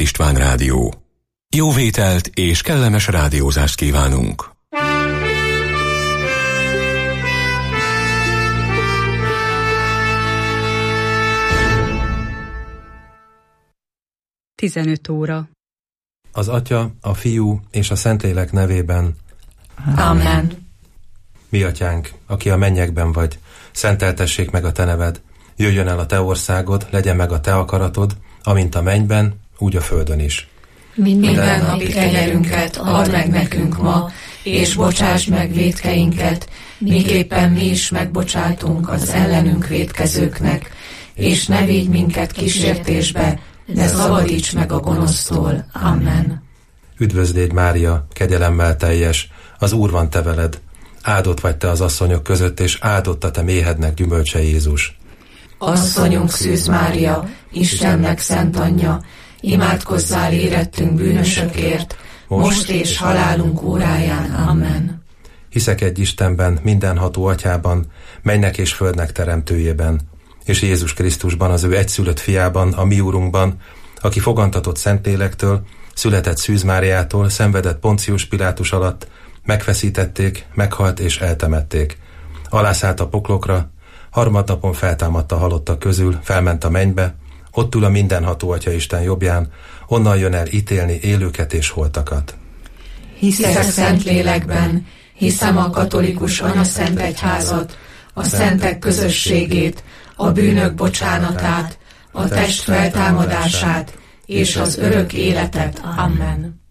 István Rádió. Jó vételt és kellemes rádiózást kívánunk! (15 óra). Az Atya, a Fiú és a Szentlélek nevében. Amen. Mi Atyánk, aki a mennyekben vagy, szenteltessék meg a Te neved. Jöjjön el a Te országod, legyen meg a Te akaratod, amint a mennyben, úgy a földön is. Minden napi kenyerünket add meg nekünk ma, és bocsásd meg vétkeinket, miképpen mi is megbocsátunk az ellenünk vétkezőknek, és ne vigy minket kísértésbe, de szabadíts meg a gonosztól. Amen. Üdvözl légy, Mária, kegyelemmel teljes, az Úr van te veled. Áldott vagy te az asszonyok között, és áldott a te méhednek gyümölcse Jézus. Asszonyunk Szűz Mária, Istennek szent anyja, imádkozzál érettünk bűnösökért, most és halálunk óráján. Amen. Hiszek egy Istenben, mindenható Atyában, mennynek és földnek teremtőjében, és Jézus Krisztusban, az ő egyszülött fiában, a mi Úrunkban, aki fogantatott Szentlélektől, született Szűz Máriától, szenvedett Poncius Pilátus alatt, megfeszítették, meghalt és eltemették. Alászállt a poklokra, harmadnapon feltámadt a halottak közül, felment a mennybe, ott ül a mindenható Atya Isten jobbján, onnan jön el ítélni élőket és holtakat. Hiszek Szentlélekben, hiszem a katolikus anyaszent egyházat, a szentek közösségét, a bűnök bocsánatát, a test feltámadását és az örök életet. Amen.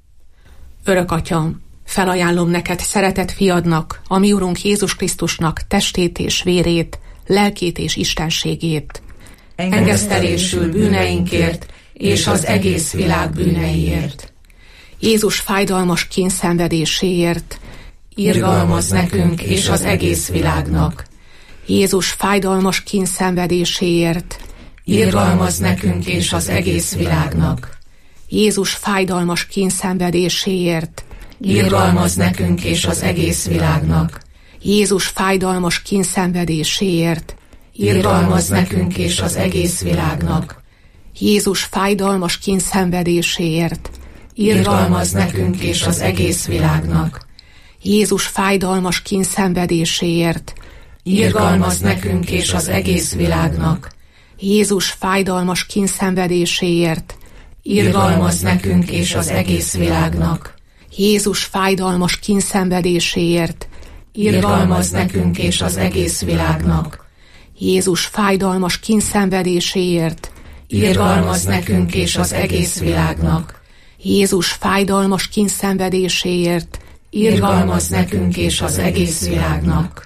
Örök Atyam, felajánlom neked szeretett fiadnak, a mi Urunk Jézus Krisztusnak testét és vérét, lelkét és istenségét. Engesztelésül bűneinkért és az egész világ bűneiért. Jézus fájdalmas kényszenvedéséért. Irgalmazz nekünk és az egész világnak. Jézus fájdalmas kényszenvedéséért. Irgalmazz nekünk és az egész világnak. Jézus fájdalmas kényszenvedéséért. Irgalmazz nekünk és az egész világnak. Jézus fájdalmas kényszenvedéséért. Irgalmazz nekünk és az egész világnak. Jézus fájdalmas kényszenvedéséért. Irgalmazz nekünk és az egész világnak. Jézus fájdalmas kényszenvedéséért. Irgalmazz nekünk és az egész világnak. Jézus fájdalmas kényszenvedéséért. Irgalmazz nekünk és az egész világnak. Jézus fájdalmas kényszenvedéséért. Irgalmazz nekünk és az egész világnak. Jézus fájdalmas kényszenvedéséért. Irgalmazz nekünk és az egész világnak. Jézus fájdalmas kényszenvedéséért. Irgalmazz nekünk és az egész világnak.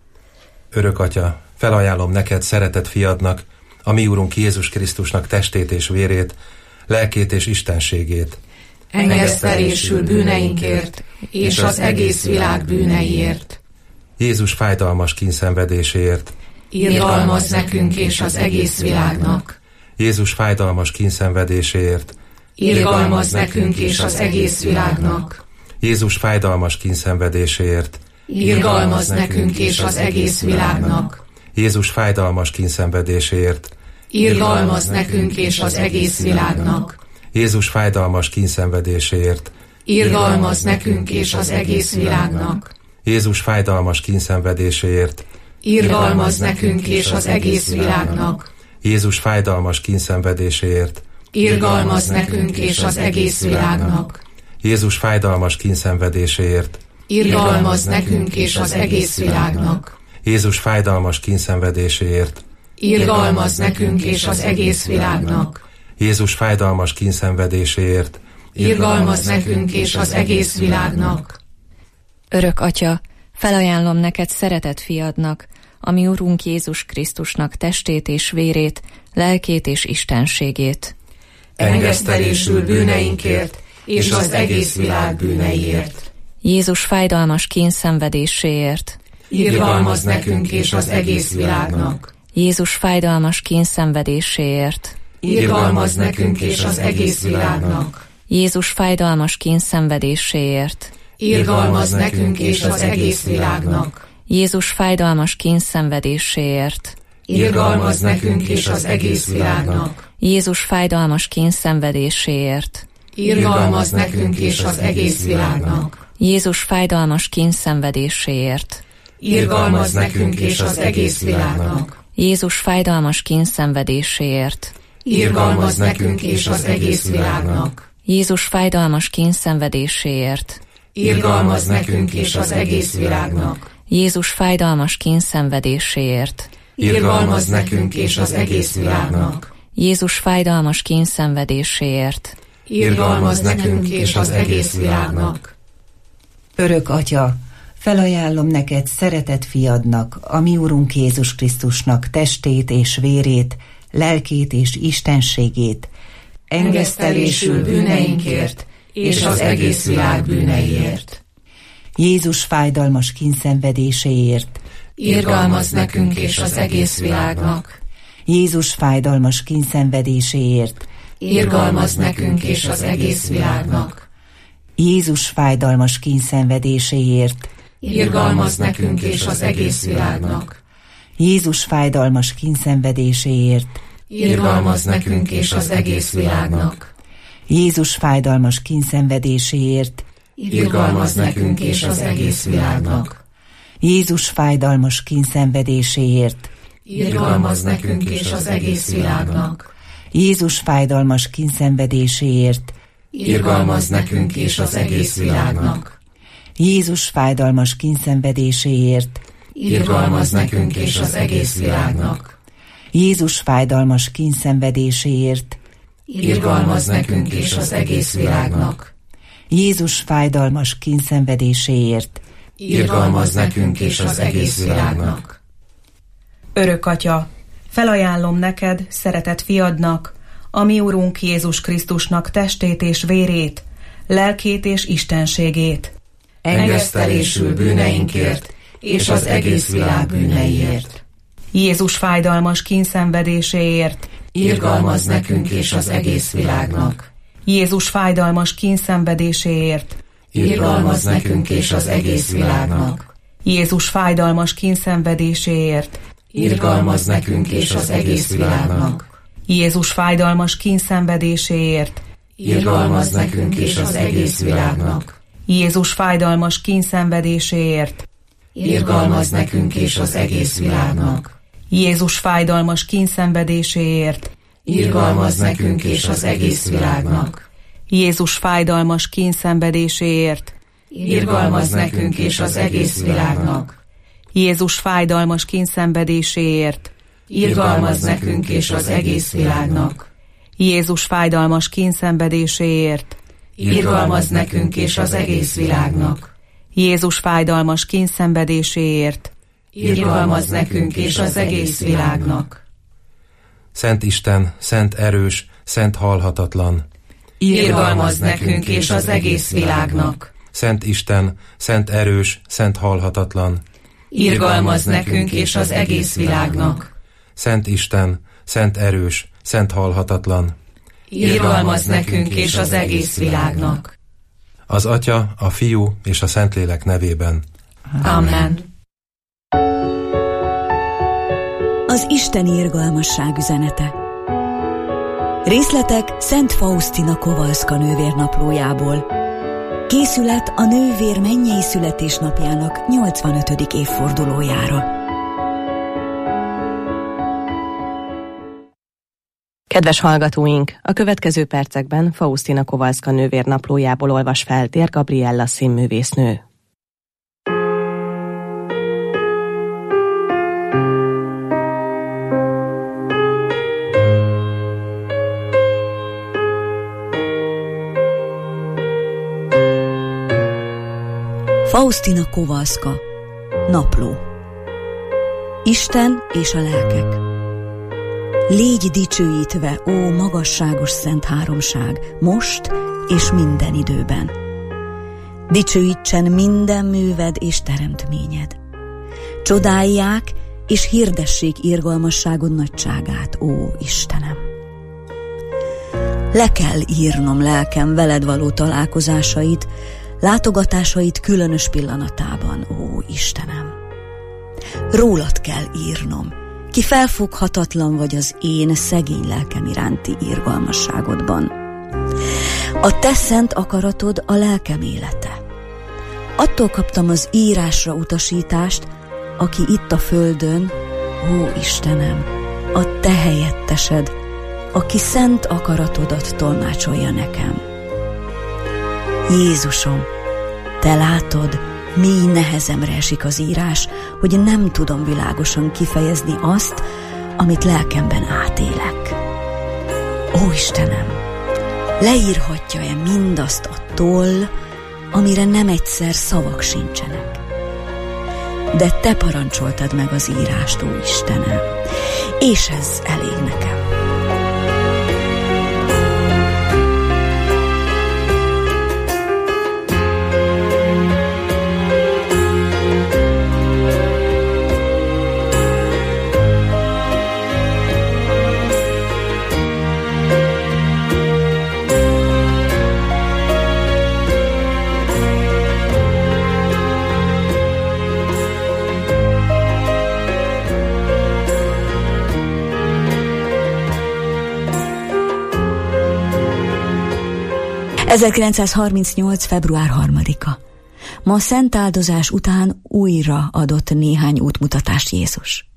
Örök Atya, felajánlom neked szeretett fiadnak, a mi Úrunk Jézus Krisztusnak testét és vérét, lelkét és istenségét. Engesztelésül bűneinkért és az egész világ bűneiért. Jézus fájdalmas kényszenvedéséért. Irgalmazz nekünk és az egész világnak. Jézus fájdalmas kényszenvedéséért. Irgalmazz nekünk és az egész világnak. Jézus fájdalmas kényszenvedéséért. Irgalmazz nekünk és az egész világnak. Jézus fájdalmas kényszenvedéséért. Irgalmazz nekünk és az egész világnak. Jézus fájdalmas kényszenvedéséért. Irgalmazz nekünk és az egész világnak. Jézus fájdalmas kényszenvedéséért. Irgalmazz nekünk és az egész világnak. Jézus fájdalmas kényszenvedéséért. Irgalmazz nekünk és az egész világnak. Jézus fájdalmas kényszenvedéséért. Irgalmazz nekünk és az egész világnak. Jézus fájdalmas kényszenvedéséért. Irgalmazz nekünk és az egész világnak. Jézus fájdalmas kényszenvedéséért. Irgalmazz nekünk és az egész világnak. Örök Atya, felajánlom neked szeretett fiadnak, a mi Urunk Jézus Krisztusnak testét és vérét, lelkét és istenségét. Engesztelésül bűneinkért és az egész világ bűneiért. Jézus fájdalmas kényszenvedéséért. Irgalmazz nekünk és az egész világnak. Jézus fájdalmas kényszenvedéséért. Irgalmazz nekünk és az egész világnak. Jézus fájdalmas kényszenvedéséért. Irgalmazz nekünk és az egész világnak. Jézus fájdalmas kényszenvedéséért. irgalmazz nekünk és az egész világnak. Jézus fájdalmas kényszenvedéséért, Irgalmazz nekünk és az egész világnak. Jézus fájdalmas kényszenvedéséért, Irgalmazz nekünk és az egész világnak. Jézus fájdalmas kényszenvedéséért, Irgalmazz nekünk és az egész világnak. Jézus fájdalmas kényszenvedéséért, Irgalmazz nekünk és az egész világnak. Jézus fájdalmas kényszenvedéséért, Irgalmazz nekünk és az egész világnak. Jézus fájdalmas kényszenvedéséért, Irgalmazz nekünk és az egész világnak. Örök Atya, felajánlom neked szeretett fiadnak, a mi Urunk Jézus Krisztusnak testét és vérét, lelkét és istenségét, Engesztelésül bűneinkért és az egész világ bűneiért. Jézus fájdalmas kínszenvedéséért, Irgalmazz nekünk és az egész világnak. Jézus fájdalmas kínszenvedéséért, Irgalmazz nekünk és az egész világnak. Jézus fájdalmas kínszenvedéséért, Irgalmazz nekünk és az egész világnak. Jézus fájdalmas kínszenvedéséért, Irgalmazz nekünk és az egész világnak. Jézus fájdalmas kínszenvedéséért, Irgalmazz nekünk és az egész világnak. Jézus fájdalmas kínszenvedéséért, Irgalmazz nekünk és az egész világnak. Jézus fájdalmas kínszenvedéséért, Irgalmazz nekünk és az egész világnak. Jézus fájdalmas kínszenvedéséért, Irgalmazz nekünk és az egész világnak. Jézus fájdalmas kínszenvedéséért, Irgalmazz nekünk és az egész világnak. Jézus fájdalmas kínszenvedéséért, Irgalmazz nekünk és az egész világnak. Örök Atya, felajánlom neked, szeretett fiadnak, a mi Urunk Jézus Krisztusnak testét és vérét, lelkét és istenségét, Engesztelésül bűneinkért és az egész világ bűneiért. Jézus fájdalmas kínszenvedéséért, Irgalmazz nekünk és az egész világnak. Jézus fájdalmas kínszenvedéséért, Irgalmazz nekünk és az egész világnak. Jézus fájdalmas kínszenvedéséért, Irgalmazz nekünk és az egész világnak. Jézus fájdalmas kínszenvedéséért, Irgalmazz nekünk és az egész világnak. Jézus fájdalmas kínszenvedéséért, Irgalmazz nekünk és az egész világnak. Jézus fájdalmas kínszenvedéséért, Irgalmazz nekünk és az egész világnak. Jézus fájdalmas kínszenvedéséért, Irgalmazz nekünk és az egész világnak. Jézus fájdalmas kínszenvedéséért, Irgalmazz nekünk és az egész világnak. Jézus fájdalmas kínszenvedéséért, Irgalmazz nekünk és az egész világnak. Jézus fájdalmas kínszenvedéséért, Irgalmazz nekünk és az egész világnak. Szent Isten, szent erős, szent halhatatlan. Irgalmazz nekünk és az egész világnak. Szent Isten, szent erős, szent halhatatlan. Irgalmazz nekünk és az egész világnak. Szent Isten, szent erős, szent halhatatlan. Irgalmazz nekünk és az egész világnak. Az Atya, a Fiú és a Szentlélek nevében. Amen. Az isteni irgalmasság üzenete. Részletek Szent Faustina Kowalska nővérnaplójából. Készület a nővér mennyei születésnapjának 85. évfordulójára. Kedves hallgatóink, a következő percekben Faustina Kowalska nővérnaplójából olvas fel Tér Gabriella színművésznő. Faustina Kowalska. Napló. Isten és a lelkek. Légy dicsőítve, ó magasságos szent háromság, most és minden időben. Dicsőítsen minden műved és teremtményed. Csodálják és hirdessék irgalmasságod nagyságát, ó Istenem. Le kell írnom lelkem veled való találkozásait, látogatásait különös pillanatában, ó Istenem. Rólad kell írnom, ki felfoghatatlan vagy az én szegény lelkem iránti irgalmasságodban. A te szent akaratod a lelkem élete. Attól kaptam az írásra utasítást, aki itt a földön, ó Istenem, a te helyettesed, aki szent akaratodat tolmácsolja nekem. Jézusom, te látod, mély nehezemre esik az írás, hogy nem tudom világosan kifejezni azt, amit lelkemben átélek. Ó Istenem, leírhatja-e mindazt a toll, amire nem egyszer szavak sincsenek? De te parancsoltad meg az írást, ó Istenem, és ez elég nekem. ...1938. február 3-a. Ma szentáldozás után újra adott néhány útmutatást Jézus.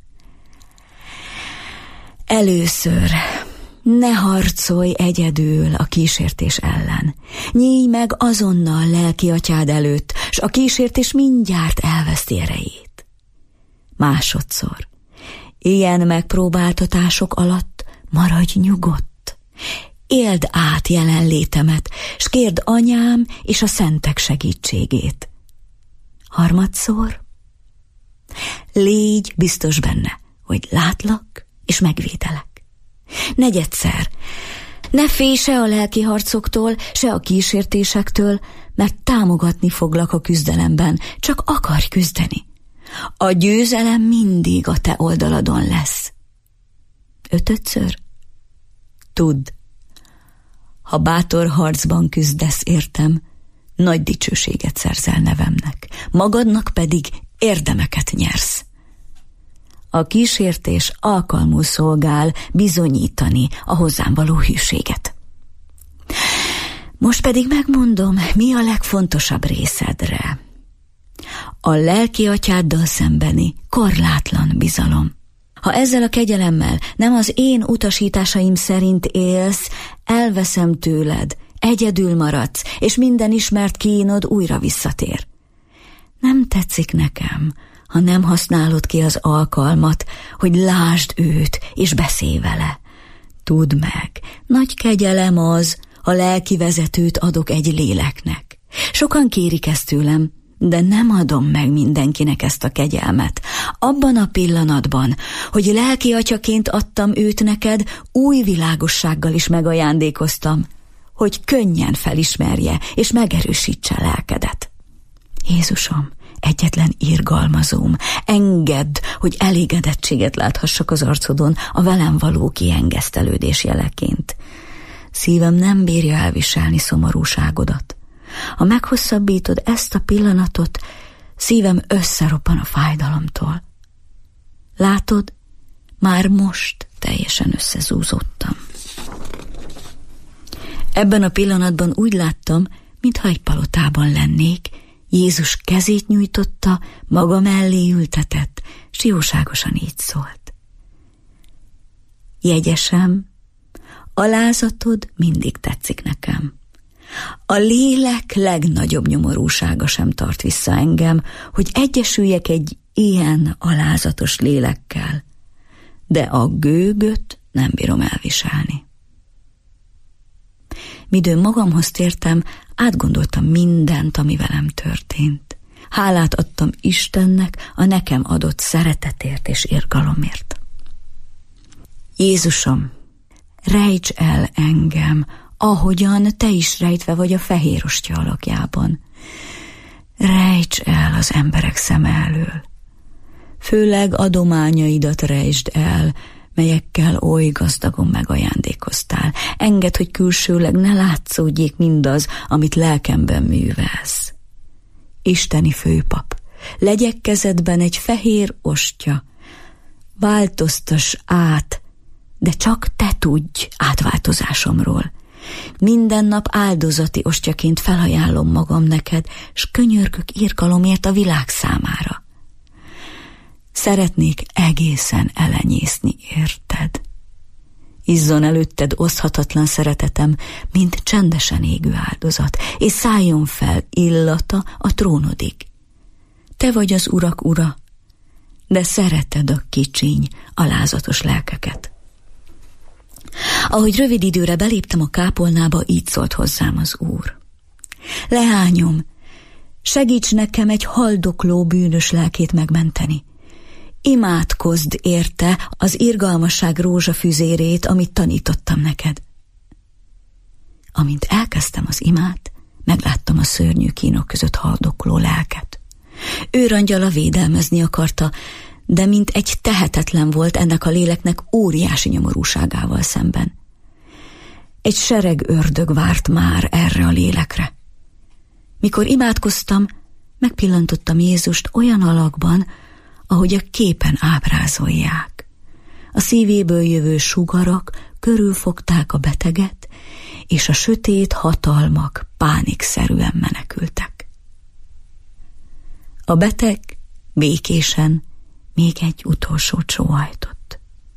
Először ne harcolj egyedül a kísértés ellen. Nyílj meg azonnal lelki atyád előtt, s a kísértés mindjárt elveszti erejét. Másodszor, ilyen megpróbáltatások alatt maradj nyugodt. Éld át jelenlétemet, s kérd anyám és a szentek segítségét. Harmadszor, légy biztos benne, hogy látlak és megvédelek. Negyedszer, ne félj se a lelki harcoktól, se a kísértésektől, mert támogatni foglak a küzdelemben, csak akarj küzdeni. A győzelem mindig a te oldaladon lesz. Ötödször, tudd, ha bátor harcban küzdesz értem, nagy dicsőséget szerzel nevemnek, magadnak pedig érdemeket nyersz. A kísértés alkalmul szolgál bizonyítani a hozzám való hűséget. Most pedig megmondom, mi a legfontosabb részedre. A lelki atyáddal szembeni korlátlan bizalom. Ha ezzel a kegyelemmel nem az én utasításaim szerint élsz, elveszem tőled, egyedül maradsz, és minden ismert kínod újra visszatér. Nem tetszik nekem, ha nem használod ki az alkalmat, hogy lásd őt, és beszélj vele. Tudd meg, nagy kegyelem az, ha lelki vezetőt adok egy léleknek. Sokan kérik ezt tőlem, de nem adom meg mindenkinek ezt a kegyelmet. Abban a pillanatban, hogy lelki atyaként adtam őt neked, új világossággal is megajándékoztam, hogy könnyen felismerje és megerősítse lelkedet. Jézusom, egyetlen irgalmazóm, engedd, hogy elégedettséget láthassak az arcodon a velem való kiengesztelődés jeleként. Szívem nem bírja elviselni szomorúságodat. Ha meghosszabbítod ezt a pillanatot, szívem összeroppan a fájdalomtól. Látod, már most teljesen összezúzottam. Ebben a pillanatban úgy láttam, mintha egy palotában lennék. Jézus kezét nyújtotta, maga mellé ültetett, s jóságosan így szólt. Jegyesem, alázatod mindig tetszik nekem. A lélek legnagyobb nyomorúsága sem tart vissza engem, hogy egyesüljek egy ilyen alázatos lélekkel, de a gőgöt nem bírom elviselni. Midőn magamhoz tértem, átgondoltam mindent, ami velem történt. Hálát adtam Istennek a nekem adott szeretetért és irgalomért. Jézusom, rejts el engem, ahogyan te is rejtve vagy a fehér ostya alakjában. Rejts el az emberek szeme elől. Főleg adományaidat rejtsd el, melyekkel oly gazdagon megajándékoztál. Engedd, hogy külsőleg ne látszódjék mindaz, amit lelkemben művelsz. Isteni főpap, legyek kezedben egy fehér ostya, változtass át, de csak te tudj átváltozásomról. Minden nap áldozati ostyaként felajánlom magam neked, s könyörgök irgalomért a világ számára. Szeretnék egészen elenyészni érted. Izzon előtted oszthatatlan szeretetem, mint csendesen égő áldozat, és szálljon fel illata a trónodig. Te vagy az urak ura, de szereted a kicsiny, alázatos lelkeket. Ahogy rövid időre beléptem a kápolnába, így szólt hozzám az Úr. Leányom, segíts nekem egy haldokló bűnös lelkét megmenteni. Imádkozd érte az irgalmasság rózsafüzérét, amit tanítottam neked. Amint elkezdtem az imát, megláttam a szörnyű kínok között haldokló lelket. Őrangyala védelmezni akarta, de mint egy tehetetlen volt ennek a léleknek óriási nyomorúságával szemben. Egy sereg ördög várt már erre a lélekre. Mikor imádkoztam, megpillantottam Jézust olyan alakban, ahogy a képen ábrázolják. A szívéből jövő sugarak körülfogták a beteget, és a sötét hatalmak pánikszerűen menekültek. A beteg békésen még egy utolsót sóhajtott.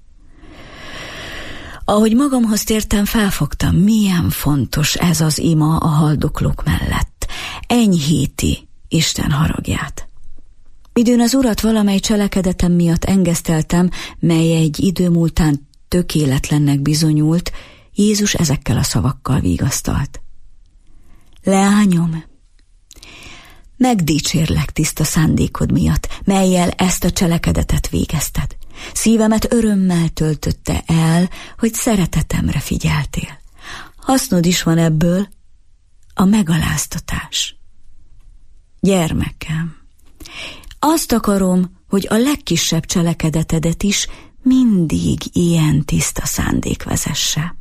Ahogy magamhoz tértem, felfogtam, milyen fontos ez az ima a haldoklók mellett. Enyhíti Isten haragját. Midőn az Urat valamely cselekedetem miatt engeszteltem, mely egy idő múltán tökéletlennek bizonyult, Jézus ezekkel a szavakkal vigasztalt. Leányom, megdicsérlek tiszta szándékod miatt, mellyel ezt a cselekedetet végezted. Szívemet örömmel töltötte el, hogy szeretetemre figyeltél. Hasznod is van ebből, a megaláztatás. Gyermekem, azt akarom, hogy a legkisebb cselekedetedet is mindig ilyen tiszta szándék vezesse.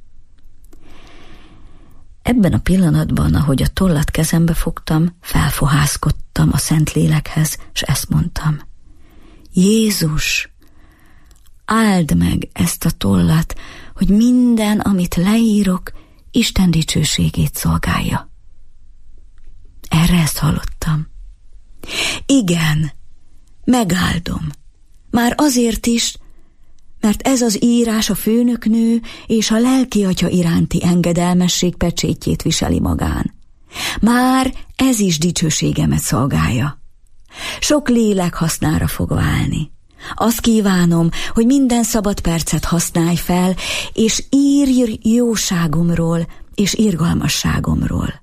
Ebben a pillanatban, ahogy a tollat kezembe fogtam, felfohászkodtam a Szentlélekhez, és ezt mondtam. Jézus, áld meg ezt a tollat, hogy minden, amit leírok, Isten dicsőségét szolgálja. Erre ezt hallottam. Igen, megáldom. Már azért is, mert ez az írás a főnöknő és a lelkiatya iránti engedelmesség pecsétjét viseli magán. Már ez is dicsőségemet szolgálja. Sok lélek hasznára fog válni. Azt kívánom, hogy minden szabad percet használj fel, és írj jóságomról és irgalmasságomról.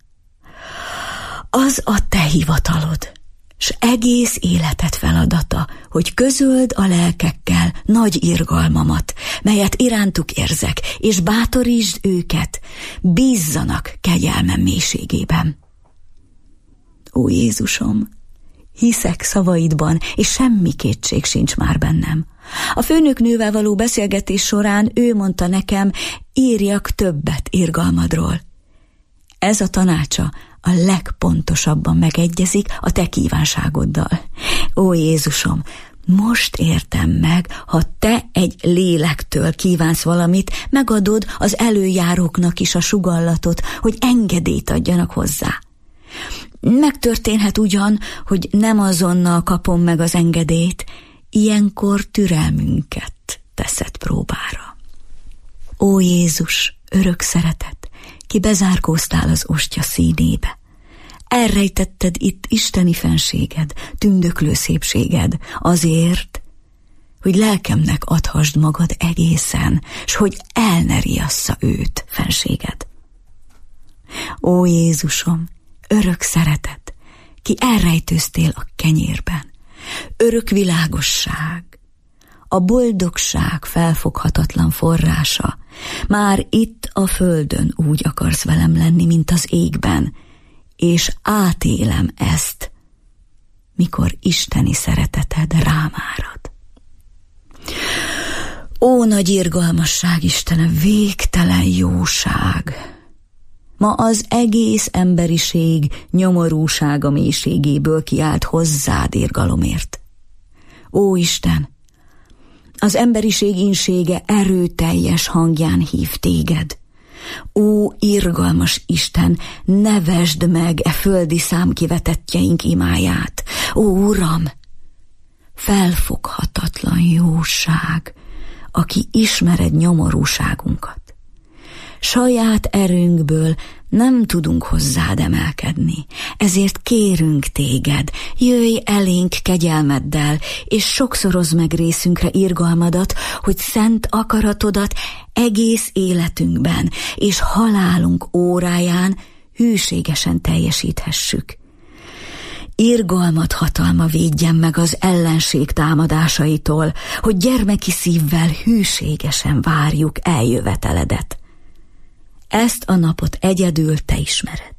Az a te hivatalod, s egész életed feladata, hogy közöld a lelkekkel nagy irgalmamat, melyet irántuk érzek, és bátorítsd őket, bízzanak kegyelmem mélységében. Ó Jézusom, hiszek szavaidban, és semmi kétség sincs már bennem. A főnöknővel való beszélgetés során ő mondta nekem, írjak többet irgalmadról. Ez a tanácsa a legpontosabban megegyezik a te kívánságoddal. Ó Jézusom, most értem meg, ha te egy lélektől kívánsz valamit, megadod az előjáróknak is a sugallatot, hogy engedélyt adjanak hozzá. Megtörténhet ugyan, hogy nem azonnal kapom meg az engedélyt, ilyenkor türelmünket teszed próbára. Ó Jézus, örök szeretet, ki bezárkóztál az ostya színébe. Elrejtetted itt isteni fenséged, tündöklő szépséged, azért, hogy lelkemnek adhassd magad egészen, s hogy el ne riassza őt, fenséged. Ó Jézusom, örök szeretet, ki elrejtőztél a kenyérben, örök világosság, a boldogság felfoghatatlan forrása, már itt a földön úgy akarsz velem lenni, mint az égben, és átélem ezt, mikor isteni szereteted rám árad. Ó nagy irgalmasság, Istenem, végtelen jóság! Ma az egész emberiség nyomorúsága mélységéből kiált hozzád irgalomért. Ó Isten, Az emberiség ínsége erőteljes hangján hív téged. Ó, irgalmas Isten, ne vesd meg e földi számkivetettjeink imáját. Ó, Uram, felfoghatatlan jóság, aki ismered nyomorúságunkat. Saját erőnkből nem tudunk hozzád emelkedni, ezért kérünk téged, jöjj elénk kegyelmeddel, és sokszorozd meg részünkre irgalmadat, hogy szent akaratodat egész életünkben és halálunk óráján hűségesen teljesíthessük. Irgalmad hatalma védjen meg az ellenség támadásaitól, hogy gyermeki szívvel hűségesen várjuk eljöveteledet. Ezt a napot egyedül te ismered.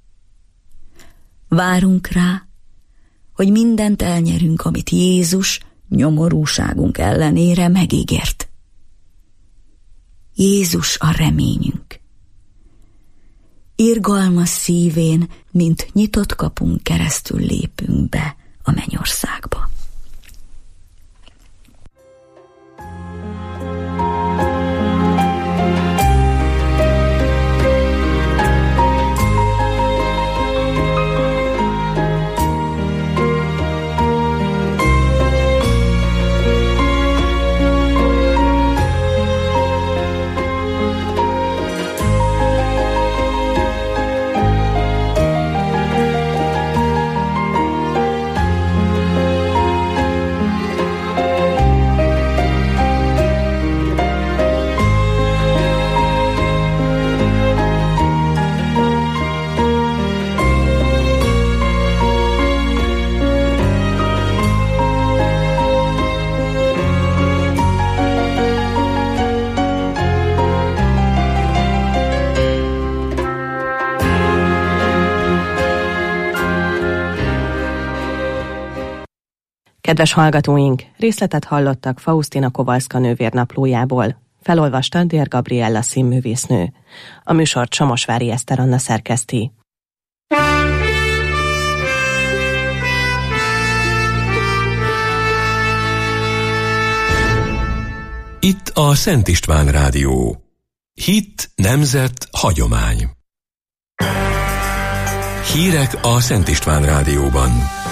Várunk rá, hogy mindent elnyerünk, amit Jézus nyomorúságunk ellenére megígért. Jézus a reményünk. Irgalmas szívén, mint nyitott kapunk keresztül lépünk be a mennyországba. Kedves hallgatóink, részletet hallottak Faustina Kowalska nővérnaplójából. Felolvasta Dér Gabriella színművésznő. A műsort Samosvári Eszter Anna szerkeszti. Itt a Szent István Rádió. Hit, nemzet, hagyomány. Hírek a Szent István Rádióban.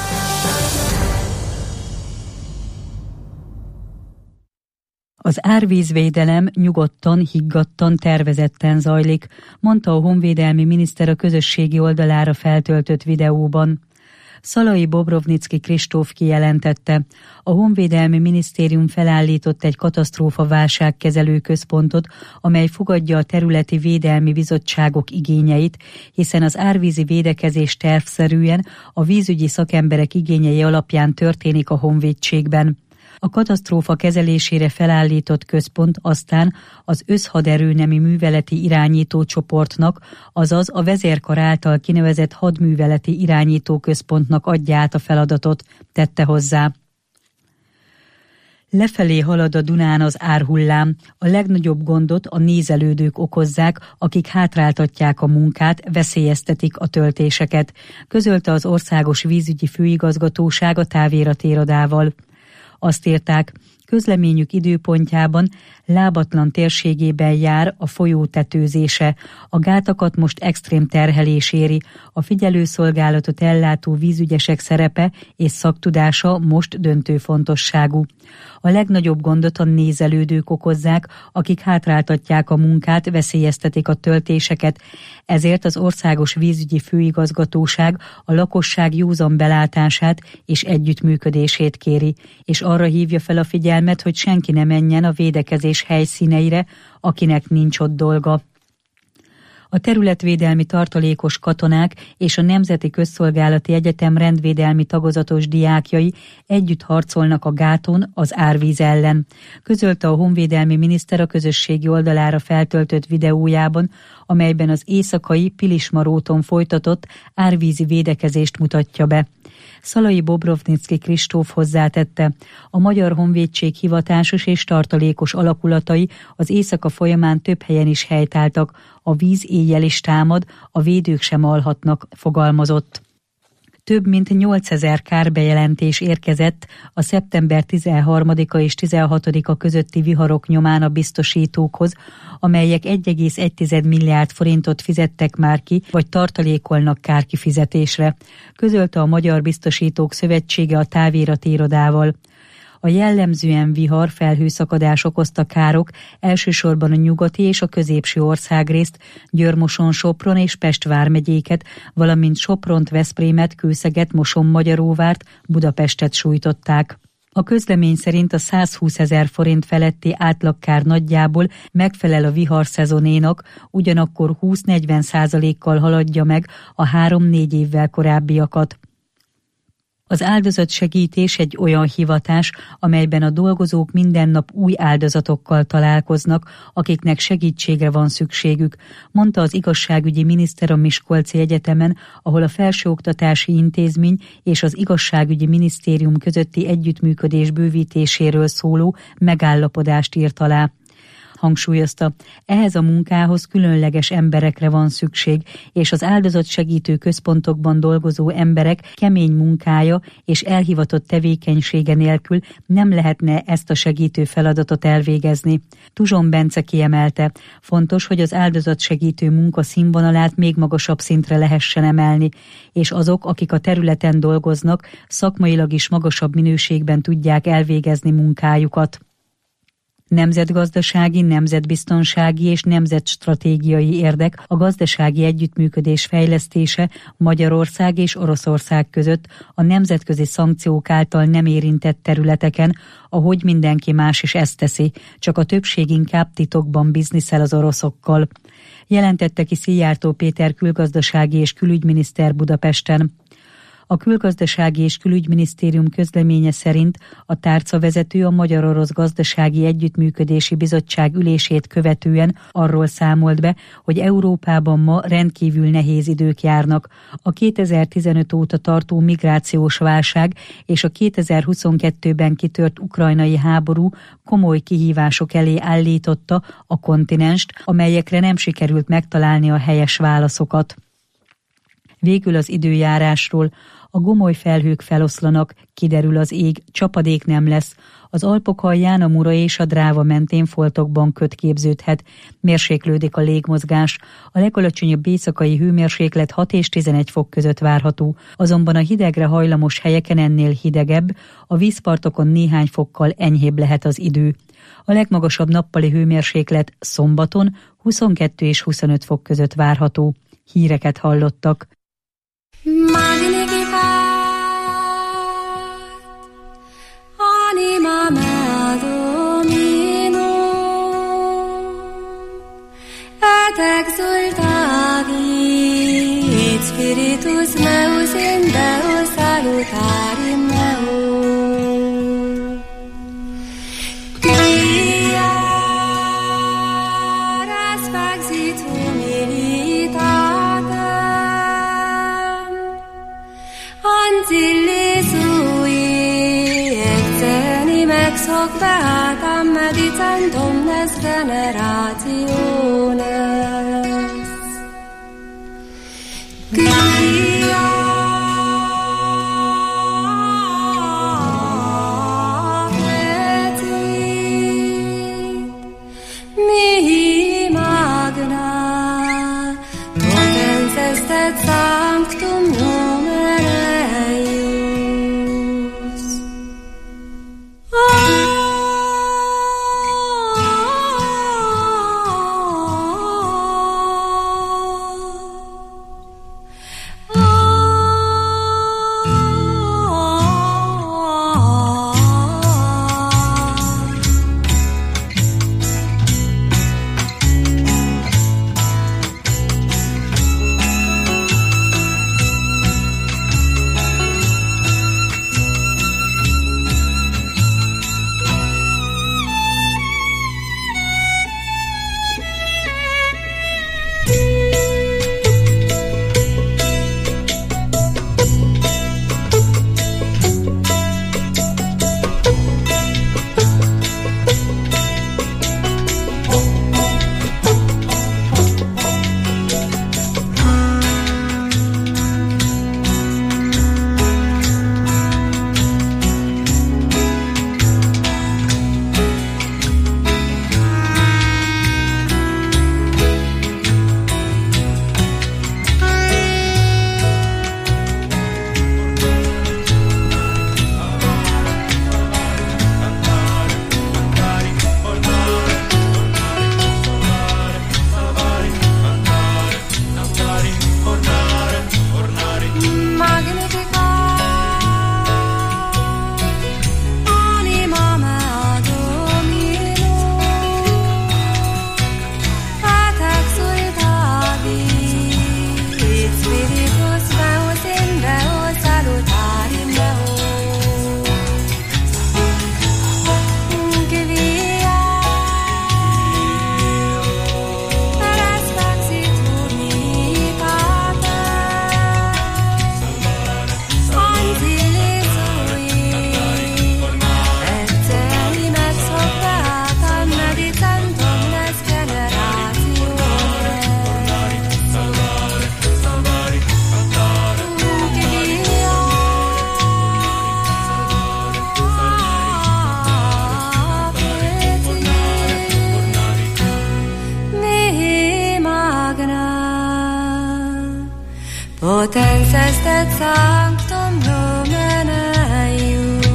Az árvízvédelem nyugodtan, higgadtan, tervezetten zajlik, mondta a honvédelmi miniszter a közösségi oldalára feltöltött videóban. Szalai Bobrovnicki Kristóf kijelentette, a honvédelmi minisztérium felállított egy katasztrófa válságkezelő központot, amely fogadja a területi védelmi bizottságok igényeit, hiszen az árvízi védekezés tervszerűen a vízügyi szakemberek igényei alapján történik a honvédségben. A katasztrófa kezelésére felállított központ aztán az Összhaderőnemi Műveleti Irányító Csoportnak, azaz a vezérkar által kinevezett hadműveleti irányító központnak adja át a feladatot, tette hozzá. Lefelé halad a Dunán az árhullám, a legnagyobb gondot a nézelődők okozzák, akik hátráltatják a munkát, veszélyeztetik a töltéseket, közölte az Országos Vízügyi Főigazgatóság a táviratirodával. Azt írták, közleményük időpontjában lábatlan térségében jár a folyó tetőzése. A gátakat most extrém terhelés éri, a figyelőszolgálatot ellátó vízügyesek szerepe és szaktudása most döntő fontosságú. A legnagyobb gondot a nézelődők okozzák, akik hátráltatják a munkát, veszélyeztetik a töltéseket. Ezért az Országos Vízügyi Főigazgatóság a lakosság józan belátását és együttműködését kéri, és arra hívja fel a figyelmet, hogy senki ne menjen a védekezés helyszíneire, akinek nincs ott dolga. A területvédelmi tartalékos katonák és a Nemzeti Közszolgálati Egyetem rendvédelmi tagozatos diákjai együtt harcolnak a gáton az árvíz ellen, közölte a honvédelmi miniszter a közösségi oldalára feltöltött videójában, amelyben az éjszakai Pilismaróton folytatott árvízi védekezést mutatja be. Szalai Bobrovnicki Kristóf hozzátette, a Magyar Honvédség hivatásos és tartalékos alakulatai az éjszaka folyamán több helyen is helytáltak, a víz éjjel is támad, a védők sem alhatnak, fogalmazott. Több mint 8000 kárbejelentés érkezett a szeptember 13-a és 16-a közötti viharok nyomán a biztosítókhoz, amelyek 1,1 milliárd forintot fizettek már ki, vagy tartalékolnak kárkifizetésre, közölte a Magyar Biztosítók Szövetsége a Távirati Irodával. A jellemzően vihar felhőszakadás okozta károk elsősorban a nyugati és a középső országrészt, Győr-Moson, Sopron és Pest vármegyéket, valamint Sopront, Veszprémet, Kőszeget, Moson-Magyaróvárt, Budapestet sújtották. A közlemény szerint a 120 000 forint feletti átlagkár nagyjából megfelel a vihar szezonénak, ugyanakkor 20-40%-kal haladja meg a 3-4 évvel korábbiakat. Az áldozatsegítés egy olyan hivatás, amelyben a dolgozók minden nap új áldozatokkal találkoznak, akiknek segítségre van szükségük, mondta az igazságügyi miniszter a Miskolci Egyetemen, ahol a felsőoktatási intézmény és az igazságügyi minisztérium közötti együttműködés bővítéséről szóló megállapodást írt alá. Hangsúlyozta, ehhez a munkához különleges emberekre van szükség, és az áldozatsegítő központokban dolgozó emberek kemény munkája és elhivatott tevékenysége nélkül nem lehetne ezt a segítő feladatot elvégezni. Tuzson Bence kiemelte, fontos, hogy az áldozatsegítő munka színvonalát még magasabb szintre lehessen emelni, és azok, akik a területen dolgoznak, szakmailag is magasabb minőségben tudják elvégezni munkájukat. Nemzetgazdasági, nemzetbiztonsági és nemzetstratégiai érdek a gazdasági együttműködés fejlesztése Magyarország és Oroszország között a nemzetközi szankciók által nem érintett területeken, ahogy mindenki más is ezt teszi, csak a többség inkább titokban bizniszel az oroszokkal. Jelentette ki Szijjártó Péter külgazdasági és külügyminiszter Budapesten. A Külgazdasági és Külügyminisztérium közleménye szerint a tárcavezető a Magyar-Orosz Gazdasági Együttműködési Bizottság ülését követően arról számolt be, hogy Európában ma rendkívül nehéz idők járnak. A 2015 óta tartó migrációs válság és a 2022-ben kitört ukrajnai háború komoly kihívások elé állította a kontinenst, amelyekre nem sikerült megtalálni a helyes válaszokat. Végül az időjárásról. A gomoly felhők feloszlanak, kiderül az ég, csapadék nem lesz. Az Alpok alján, a Mura és a Dráva mentén foltokban köd képződhet. Mérséklődik a légmozgás. A legalacsonyabb éjszakai hőmérséklet 6 és 11 fok között várható. Azonban a hidegre hajlamos helyeken ennél hidegebb, a vízpartokon néhány fokkal enyhébb lehet az idő. A legmagasabb nappali hőmérséklet szombaton 22 és 25 fok között várható. Híreket hallottak. Magnificat anima mea Dominum et exultavit spiritus meus in Deo salutarim meo. Quia respexit humilitatem Ancilli sui exenim ex hoc beatam medicentum nes generationes. Quia petit mihi magna potens est et sanctum numer eius. O tensestet sanctum nomen eius.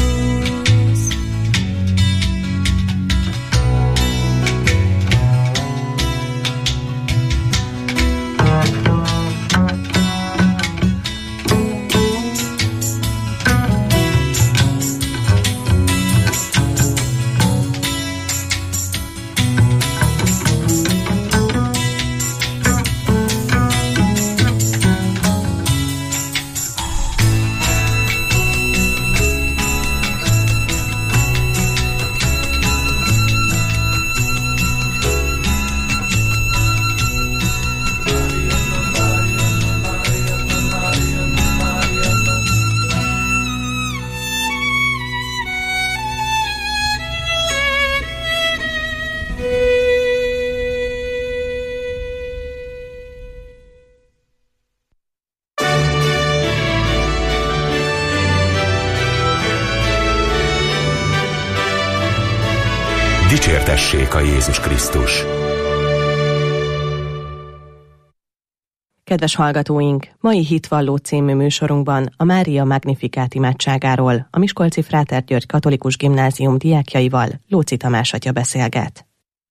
Dicsértessék a Jézus Krisztus! Kedves hallgatóink! Mai Hitvalló című műsorunkban a Mária Magnificat imádságáról a Miskolci Fráter György Katolikus Gimnázium diákjaival Lóczy Tamás atya beszélget.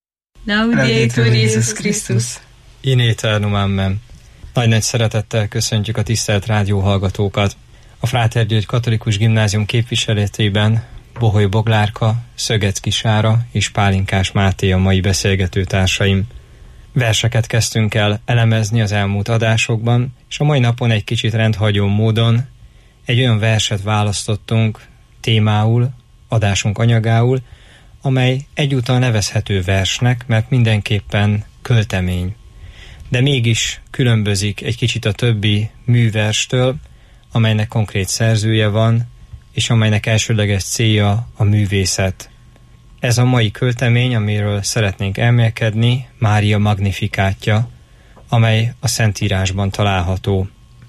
Laudetur Jézus Krisztus! In eternum amen. Nagy szeretettel köszöntjük a tisztelt rádióhallgatókat. A Fráter György Katolikus Gimnázium képviseletében Boholy Boglárka, Szögecki Sára és Pálinkás Máté a mai beszélgető társaim. Verseket kezdtünk el elemezni az elmúlt adásokban, és a mai napon egy kicsit rendhagyó módon egy olyan verset választottunk témául, adásunk anyagául, amely egyúttal nevezhető versnek, mert mindenképpen költemény. De mégis különbözik egy kicsit a többi műverstől, amelynek konkrét szerzője van, és amelynek elsődleges célja a művészet. Ez a mai költemény, amiről szeretnénk elmélkedni, Mária Magnificátja, amely a Szentírásban található.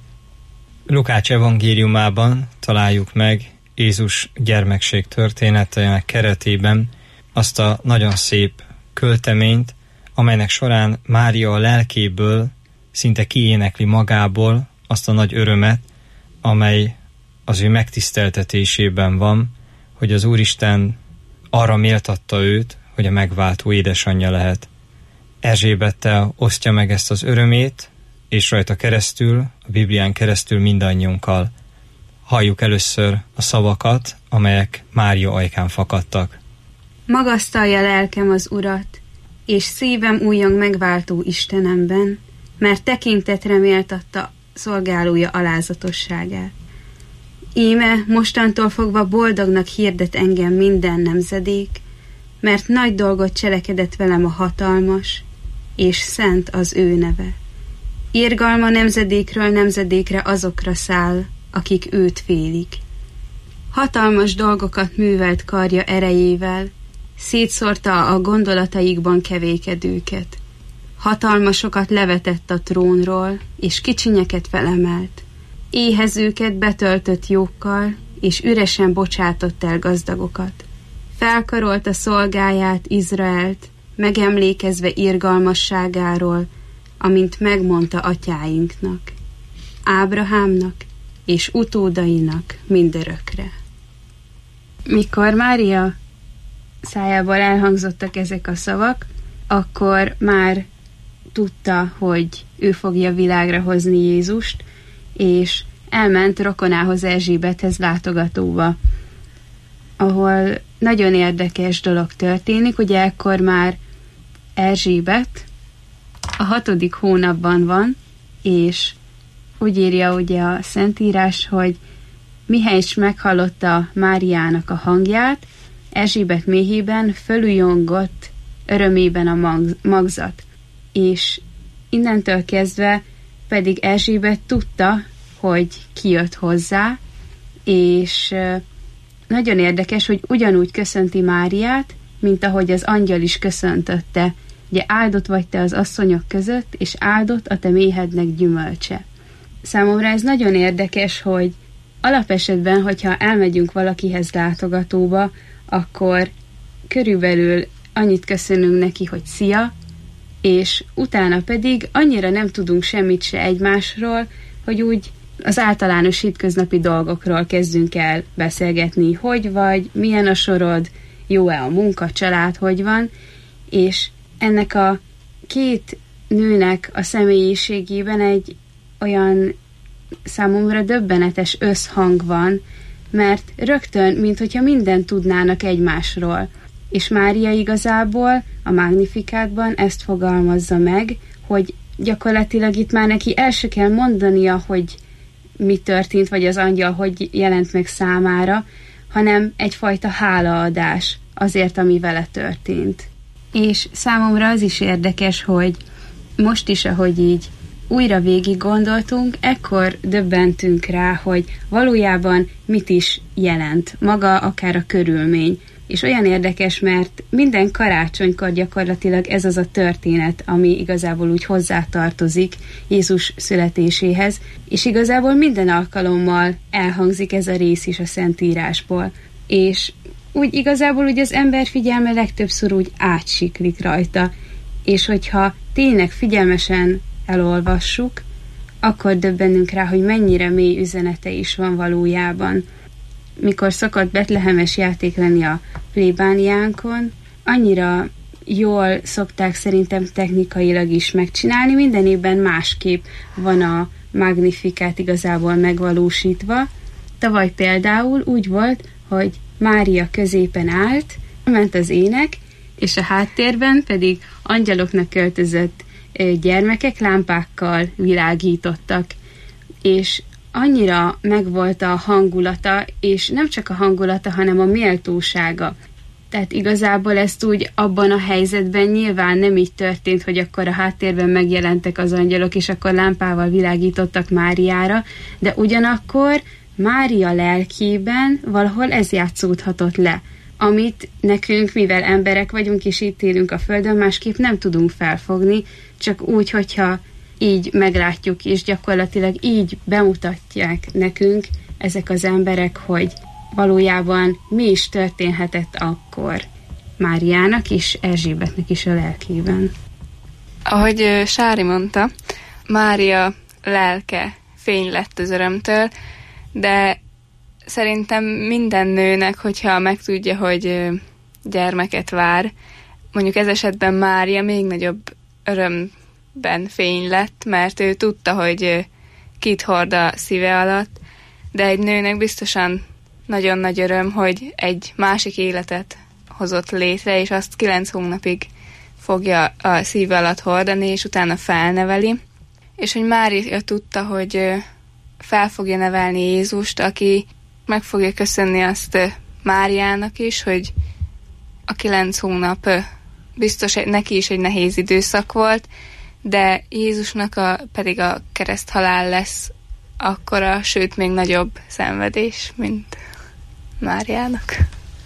Lukács evangéliumában találjuk meg Jézus gyermekség történetének keretében azt a nagyon szép költeményt, amelynek során Mária a lelkéből szinte kiénekli magából azt a nagy örömet, amely az ő megtiszteltetésében van, hogy az Úristen arra méltatta őt, hogy a megváltó édesanyja lehet. Erzsébettel osztja meg ezt az örömét, és rajta keresztül, a Biblián keresztül mindannyiunkkal. Halljuk először a szavakat, amelyek Mária ajkán fakadtak. Magasztalja lelkem az Urat, és szívem újjong megváltó Istenemben, mert tekintetre méltatta szolgálója alázatosságát. Íme mostantól fogva boldognak hirdet engem minden nemzedék, mert nagy dolgot cselekedett velem a hatalmas, és szent az ő neve. Irgalma nemzedékről nemzedékre azokra száll, akik őt félik. Hatalmas dolgokat művelt karja erejével, szétszórta a gondolataikban kevékedőket. Hatalmasokat levetett a trónról, és kicsinyeket felemelt. Éhezőket betöltött jókkal, és üresen bocsátott el gazdagokat. Felkarolta szolgáját, Izraelt, megemlékezve irgalmasságáról, amint megmondta atyáinknak, Ábrahámnak és utódainak mindörökre. Mikor Mária szájából elhangzottak ezek a szavak, akkor már tudta, hogy ő fogja világra hozni Jézust, és elment rokonához, Erzsébethez látogatóba, ahol nagyon érdekes dolog történik. Ugye ekkor már Erzsébet a 6. hónapban van, és úgy írja ugye a Szentírás, hogy mihelyis meghallotta Máriának a hangját, Erzsébet méhében fölújongott örömében a magzat, és innentől kezdve pedig Erzsébet tudta, hogy ki jött hozzá, és nagyon érdekes, hogy ugyanúgy köszönti Máriát, mint ahogy az angyal is köszöntötte. Ugye áldott vagy te az asszonyok között, és áldott a te méhednek gyümölcse. Számomra ez nagyon érdekes, hogy alapesetben, hogyha elmegyünk valakihez látogatóba, akkor körülbelül annyit köszönünk neki, hogy szia, és utána pedig annyira nem tudunk semmit se egymásról, hogy úgy az általános hétköznapi dolgokról kezdünk el beszélgetni, hogy vagy, milyen a sorod, jó-e a munka, család, hogy van, és ennek a két nőnek a személyiségében egy olyan számomra döbbenetes összhang van, mert rögtön, minthogyha mindent tudnának egymásról. És Mária igazából a Magnificátban ezt fogalmazza meg, hogy gyakorlatilag itt már neki el se kell mondania, hogy mi történt, vagy az angyal hogy jelent meg számára, hanem egyfajta hálaadás azért, ami vele történt. És számomra az is érdekes, hogy most is, ahogy így újra végig gondoltunk, ekkor döbbentünk rá, hogy valójában mit is jelent maga akár a körülmény. És olyan érdekes, mert minden karácsonykor gyakorlatilag ez az a történet, ami igazából úgy hozzátartozik Jézus születéséhez, és igazából minden alkalommal elhangzik ez a rész is a Szentírásból. És úgy igazából úgy az ember figyelme legtöbbször úgy átsiklik rajta, és hogyha tényleg figyelmesen elolvassuk, akkor döbbenünk rá, hogy mennyire mély üzenete is van valójában. Mikor szokott betlehemes játék lenni a plébániánkon, annyira jól szokták szerintem technikailag is megcsinálni, minden évben másképp van a Magnificát igazából megvalósítva. Tavaly például úgy volt, hogy Mária középen állt, ment az ének, és a háttérben pedig angyaloknak öltözött gyermekek lámpákkal világítottak, és annyira megvolt a hangulata, és nem csak a hangulata, hanem a méltósága. Tehát igazából ezt úgy abban a helyzetben nyilván nem így történt, hogy akkor a háttérben megjelentek az angyalok, és akkor lámpával világítottak Máriára, de ugyanakkor Mária lelkében valahol ez játszódhatott le, amit nekünk, mivel emberek vagyunk, és itt élünk a Földön, másképp nem tudunk felfogni, csak úgy, hogyha így meglátjuk, és gyakorlatilag így bemutatják nekünk ezek az emberek, hogy valójában mi is történhetett akkor Máriának és Erzsébetnek is a lelkében. Ahogy Sári mondta, Mária lelke fény lett az örömtől, de szerintem minden nőnek, hogyha megtudja, hogy gyermeket vár, mondjuk ez esetben Mária még nagyobb örömben fény lett, mert ő tudta, hogy kit hord a szíve alatt, de egy nőnek biztosan nagyon nagy öröm, hogy egy másik életet hozott létre, és azt 9 hónapig fogja a szíve alatt hordani, és utána felneveli. És hogy Mária tudta, hogy fel fogja nevelni Jézust, aki meg fogja köszönni azt Máriának is, hogy a 9 hónap biztos neki is egy nehéz időszak volt, de Jézusnak pedig a kereszthalál lesz akkora, sőt még nagyobb szenvedés, mint Máriának.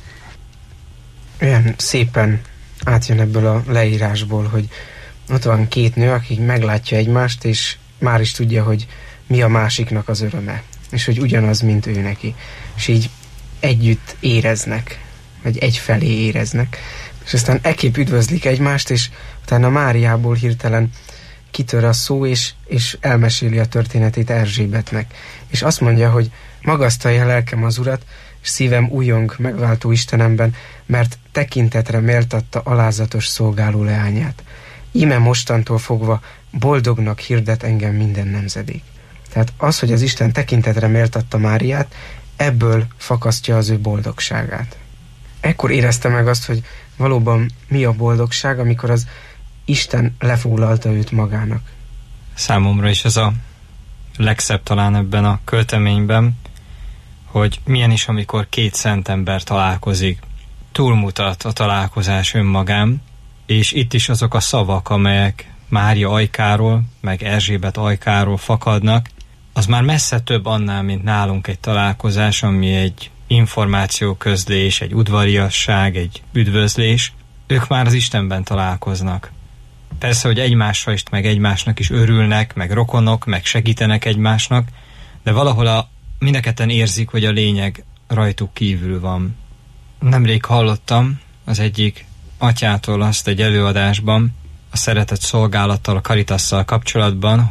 Olyan szépen átjön ebből a leírásból, hogy ott van két nő, aki meglátja egymást, és már is tudja, hogy mi a másiknak az öröme, és hogy ugyanaz, mint ő neki. És így együtt éreznek, vagy egyfelé éreznek. És aztán ekképp üdvözlik egymást, és utána Máriából hirtelen kitör a szó, és elmeséli a történetét Erzsébetnek. És azt mondja, hogy magasztalja lelkem az Urat, és szívem újjong megváltó Istenemben, mert tekintetre méltatta alázatos szolgáló leányát. Íme mostantól fogva boldognak hirdet engem minden nemzedék. Tehát az, hogy az Isten tekintetre méltatta Máriát, ebből fakasztja az ő boldogságát. Ekkor érezte meg azt, hogy valóban mi a boldogság, amikor az Isten lefoglalta őt magának. Számomra is ez a legszebb talán ebben a költeményben, hogy milyen is, amikor két szent ember találkozik. Túlmutat a találkozás önmagán, és itt is azok a szavak, amelyek Mária ajkáról, meg Erzsébet ajkáról fakadnak, az már messze több annál, mint nálunk egy találkozás, ami egy információközlés, egy udvariasság, egy üdvözlés. Ők már az Istenben találkoznak. Persze, hogy egymással is, meg egymásnak is örülnek, meg rokonok, meg segítenek egymásnak, de valahol mindketten érzik, hogy a lényeg rajtuk kívül van. Nemrég hallottam az egyik atyától azt egy előadásban, a szeretett szolgálattal, a Caritasszal kapcsolatban, hogy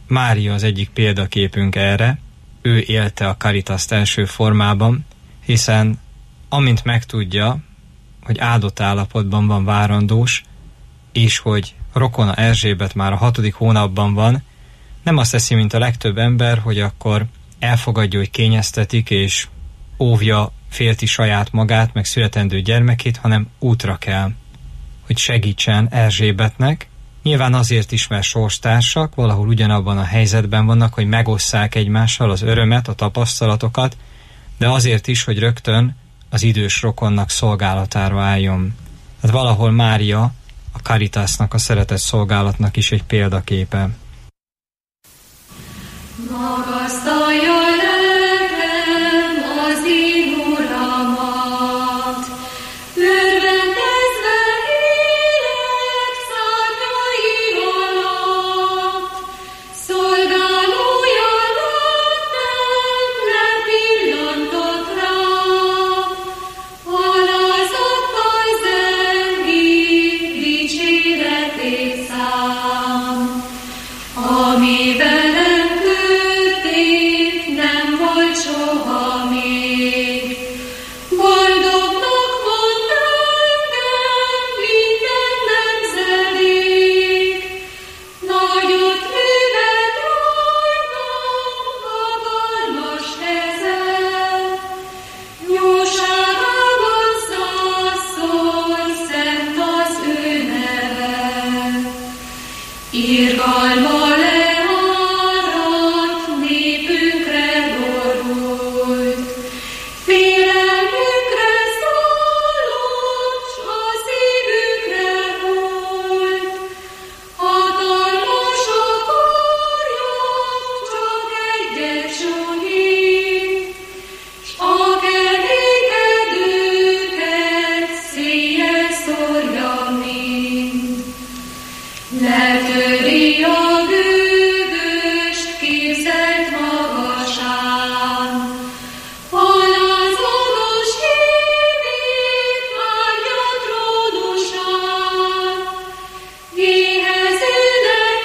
Mária az egyik példaképünk erre, ő élte a Caritaszt első formában, hiszen amint megtudja, hogy áldott állapotban van várandós, és hogy rokona Erzsébet már a 6. hónapban van, nem azt teszi, mint a legtöbb ember, hogy akkor elfogadja, hogy kényeztetik, és óvja, félti saját magát, meg születendő gyermekét, hanem útra kell, hogy segítsen Erzsébetnek. Nyilván azért is, mert sorstársak, valahol ugyanabban a helyzetben vannak, hogy megosszák egymással az örömet, a tapasztalatokat, de azért is, hogy rögtön az idős rokonnak szolgálatára álljon. Tehát valahol Mária a Caritasnak, a szeretett szolgálatnak is egy példaképe. Magasztalja lelkem az én Uramat, örvendezve élek szárnyai alatt, szolgálója lettem, lepillantott rám, alázattal zengít dicséretét szám, amivel soha még. Boldognak mond engem minden nemzedék, nagyot művelt rajtam hatalmas keze, jóságában szaszol szent az ő neve. Irgalma letöri a bűvöst képzelt magasán, alázatos hívét vágja trónusán, éhezőnek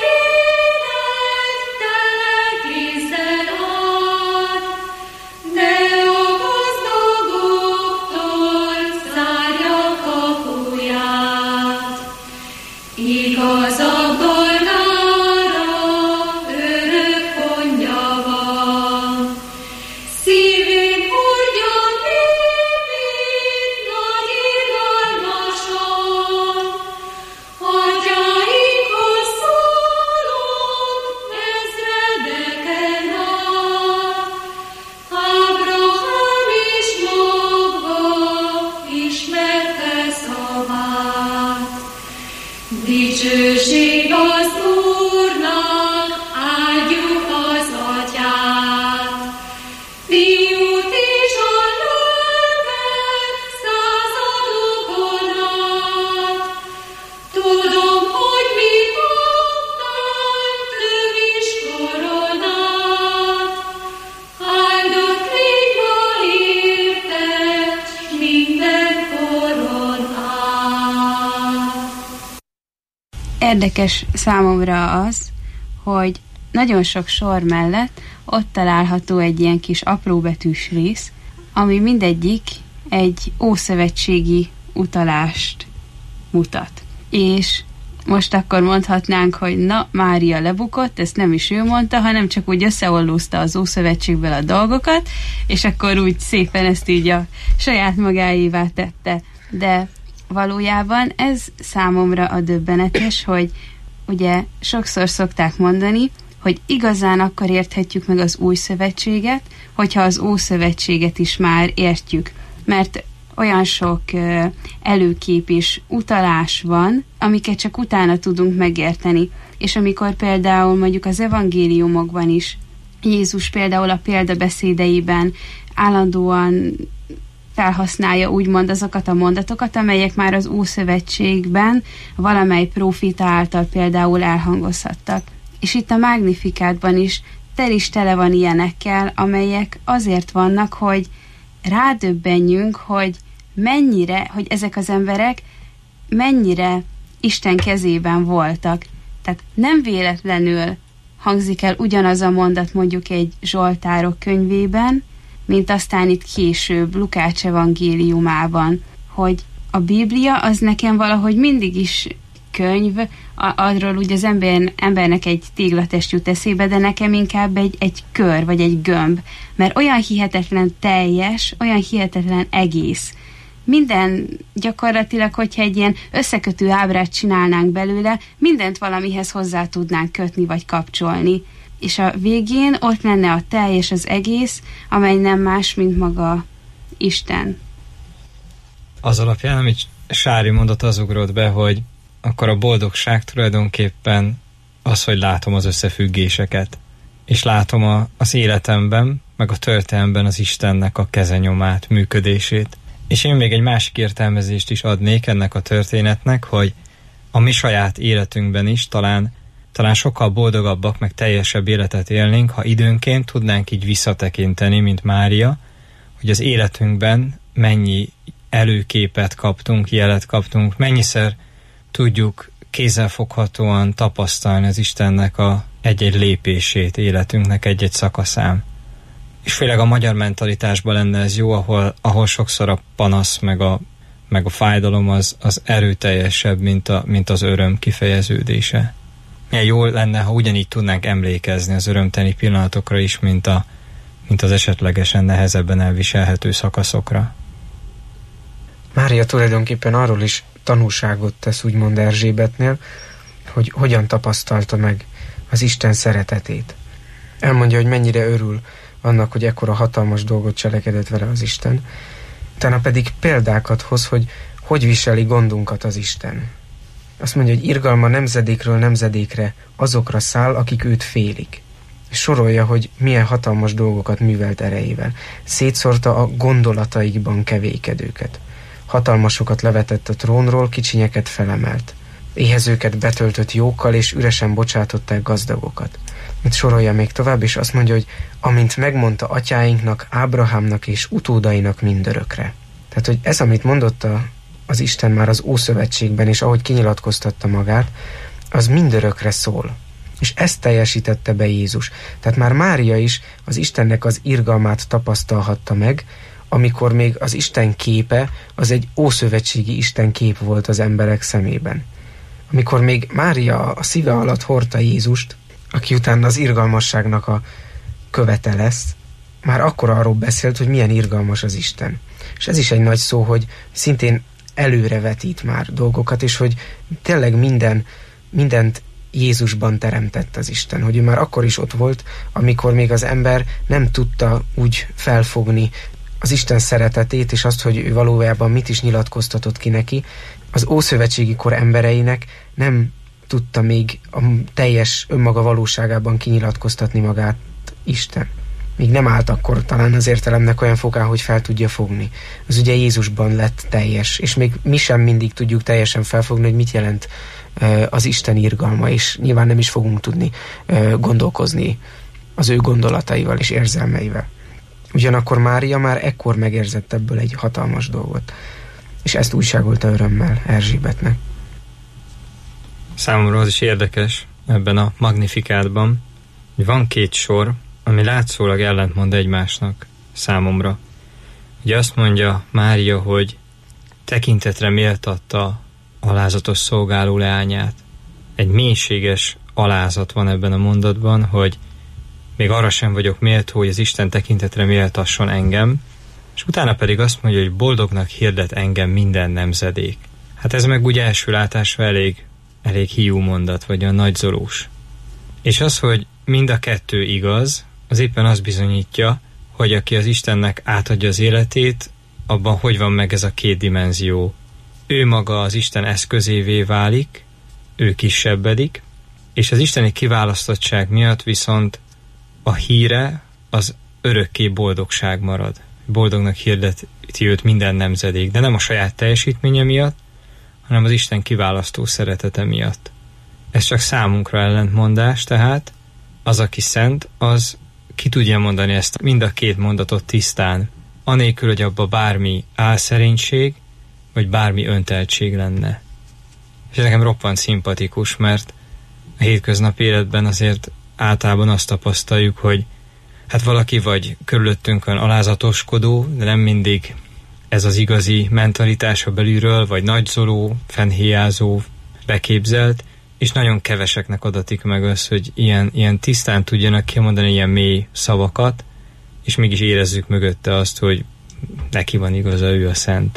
élet tele kézzel át, de a gazdagoktól zárja kapuját. Igazak dolgára örök gondja van, szívén hordja névét nagy irgalmasan, atyáinkhoz szólott ezredeken át, Ábrahám is magva ismerte szavát. Dicsőség az Úrnak, áldjuk az Atyát, Fiút és a Lelket századokon át. Tudom, hogy mit adtál, több is koronát, áldott légy ma érted, minden koron át. Érdekes számomra az, hogy nagyon sok sor mellett ott található egy ilyen kis apróbetűs rész, ami mindegyik egy ószövetségi utalást mutat. És most akkor mondhatnánk, hogy na, Mária lebukott, ezt nem is ő mondta, hanem csak úgy összeollózta az Ószövetségből a dolgokat, és akkor úgy szépen ezt így a saját magáévá tette. De valójában ez számomra a döbbenetes, hogy ugye sokszor szokták mondani, hogy igazán akkor érthetjük meg az új szövetséget, hogyha az Ószövetséget is már értjük. Mert olyan sok előkép és utalás van, amiket csak utána tudunk megérteni. És amikor például mondjuk az evangéliumokban is Jézus például a példabeszédeiben állandóan felhasználja úgymond azokat a mondatokat, amelyek már az Ószövetségben valamely próféta által például elhangozhattak. És itt a Magnificátban is tele van ilyenekkel, amelyek azért vannak, hogy rádöbbenjünk, hogy mennyire, hogy ezek az emberek mennyire Isten kezében voltak. Tehát nem véletlenül hangzik el ugyanaz a mondat mondjuk egy Zsoltárok könyvében, mint aztán itt később Lukács evangéliumában, hogy a Biblia az nekem valahogy mindig is könyv, arról ugye az embernek egy téglatest jut eszébe, de nekem inkább egy kör, vagy egy gömb, mert olyan hihetetlen teljes, olyan hihetetlen egész. Minden gyakorlatilag, hogyha egy ilyen összekötő ábrát csinálnánk belőle, mindent valamihez hozzá tudnánk kötni, vagy kapcsolni. És a végén ott lenne a teljes, az egész, amely nem más, mint maga Isten. Az alapján, amit Sári mondott, az ugrott be, hogy akkor a boldogság tulajdonképpen az, hogy látom az összefüggéseket. És látom az életemben, meg a történelemben az Istennek a kezenyomát, működését. És én még egy másik értelmezést is adnék ennek a történetnek, hogy a mi saját életünkben is talán sokkal boldogabbak, meg teljesebb életet élnénk, ha időnként tudnánk így visszatekinteni, mint Mária, hogy az életünkben mennyi előképet kaptunk, jelet kaptunk, mennyiszer tudjuk kézzelfoghatóan tapasztalni az Istennek egy-egy lépését életünknek egy-egy szakaszán. És főleg a magyar mentalitásban lenne ez jó, ahol sokszor a panasz meg a fájdalom az erőteljesebb, mint az öröm kifejeződése. Milyen jó lenne, ha ugyanígy tudnánk emlékezni az örömteli pillanatokra is, mint az esetlegesen nehezebben elviselhető szakaszokra. Mária tulajdonképpen arról is tanúságot tesz, úgymond Erzsébetnél, hogy hogyan tapasztalta meg az Isten szeretetét. Elmondja, hogy mennyire örül annak, hogy ekkora hatalmas dolgot cselekedett vele az Isten. Utána pedig példákat hoz, hogy viseli gondunkat az Isten. Azt mondja, hogy irgalma nemzedékről nemzedékre azokra száll, akik őt félik. És sorolja, hogy milyen hatalmas dolgokat művelt erejével. Szétszórta a gondolataikban kevékedőket. Hatalmasokat levetett a trónról, kicsinyeket felemelt. Éhezőket betöltött jókkal, és üresen bocsátották gazdagokat. Itt sorolja még tovább, és azt mondja, hogy amint megmondta atyáinknak, Ábrahámnak és utódainak mindörökre. Tehát, hogy ez, amit mondott az Isten már az Ószövetségben, és ahogy kinyilatkoztatta magát, az mindörökre szól. És ezt teljesítette be Jézus. Tehát már Mária is az Istennek az irgalmát tapasztalhatta meg, amikor még az Isten képe az egy ószövetségi Isten kép volt az emberek szemében. Amikor még Mária a szíve alatt hordta Jézust, aki utána az irgalmasságnak a követe lesz, már akkor arról beszélt, hogy milyen irgalmas az Isten. És ez is egy nagy szó, hogy szintén előrevetít már dolgokat, és hogy tényleg mindent Jézusban teremtett az Isten, hogy ő már akkor is ott volt, amikor még az ember nem tudta úgy felfogni az Isten szeretetét, és azt, hogy ő valójában mit is nyilatkoztatott ki neki. Az ószövetségi kor embereinek nem tudta még a teljes önmaga valóságában kinyilatkoztatni magát Isten. Még nem állt akkor talán az értelemnek olyan fokán, hogy fel tudja fogni. Az ugye Jézusban lett teljes, és még mi sem mindig tudjuk teljesen felfogni, hogy mit jelent az Isten irgalma, és nyilván nem is fogunk tudni gondolkozni az ő gondolataival és érzelmeivel. Ugyanakkor Mária már ekkor megérzett ebből egy hatalmas dolgot, és ezt újságolta örömmel Erzsébetnek. Számomra az is érdekes ebben a Magnifikátban, hogy van két sor, ami látszólag ellentmond egymásnak számomra. Ugye azt mondja Mária, hogy tekintetre méltatta alázatos szolgáló leányát. Egy mélységes alázat van ebben a mondatban, hogy még arra sem vagyok méltó, hogy az Isten tekintetre méltasson engem, és utána pedig azt mondja, hogy boldognak hirdet engem minden nemzedék. Hát ez meg ugye első látásra elég hiú mondat, vagy olyan nagyzolós. És az, hogy mind a kettő igaz, az éppen azt bizonyítja, hogy aki az Istennek átadja az életét, abban hogy van meg ez a két dimenzió. Ő maga az Isten eszközévé válik, ő kisebbedik, és az isteni kiválasztottság miatt viszont a híre az örökké boldogság marad. Boldognak hirdeti őt minden nemzedék, de nem a saját teljesítménye miatt, hanem az Isten kiválasztó szeretete miatt. Ez csak számunkra ellentmondás, tehát az, aki szent, az ki tudja mondani ezt mind a két mondatot tisztán, anélkül, hogy abba bármi álszerénység, vagy bármi önteltség lenne. És ez nekem roppant szimpatikus, mert a hétköznapi életben azért általában azt tapasztaljuk, hogy hát valaki vagy körülöttünkön alázatoskodó, de nem mindig ez az igazi mentalitása belülről, vagy nagyzoló, fennhéjázó, beképzelt, és nagyon keveseknek adatik meg az, hogy ilyen tisztán tudjanak kimondani ilyen mély szavakat, és mégis érezzük mögötte azt, hogy neki van igaza, ő a szent.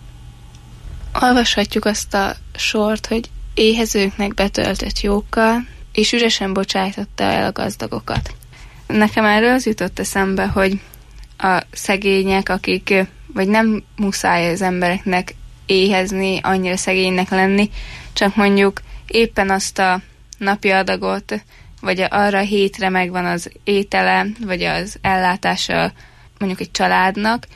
Olvashatjuk azt a sort, hogy éhezőknek betöltött jókkal, és üresen bocsájtotta el a gazdagokat. Nekem erről az jutott eszembe, hogy a szegények, akik, vagy nem muszáj az embereknek éhezni, annyira szegénynek lenni, csak mondjuk éppen azt a napi adagot, vagy arra a hétre megvan az étele, vagy az ellátása mondjuk egy családnak,